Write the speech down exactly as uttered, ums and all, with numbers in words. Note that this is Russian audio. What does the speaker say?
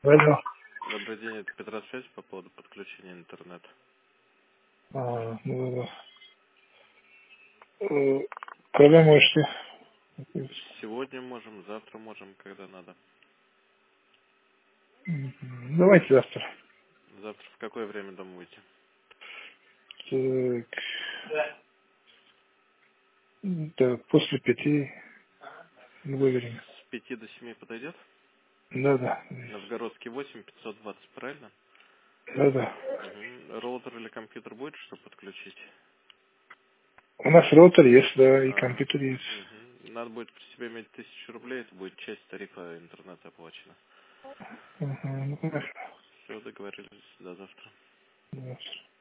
Алло. Добрый день, это Петросвязь по поводу подключения интернета. А, ну, да, да. Э, Когда можете? Сегодня можем, завтра можем, когда надо. Мгм. Давайте завтра. Завтра в какое время дома будете? Так, да, после пяти, любое время. С пяти до семи подойдет? Да, да. Новгородский восемь, пятьсот двадцать, правильно? Да, да. Угу. Роутер или компьютер будет, чтобы подключить? У нас роутер есть, да, и А, компьютер есть. угу. Надо будет при себе иметь тысячу рублей, это будет часть тарифа интернета оплачена. Угу. Ну, хорошо. Все, договорились, до завтра. Да.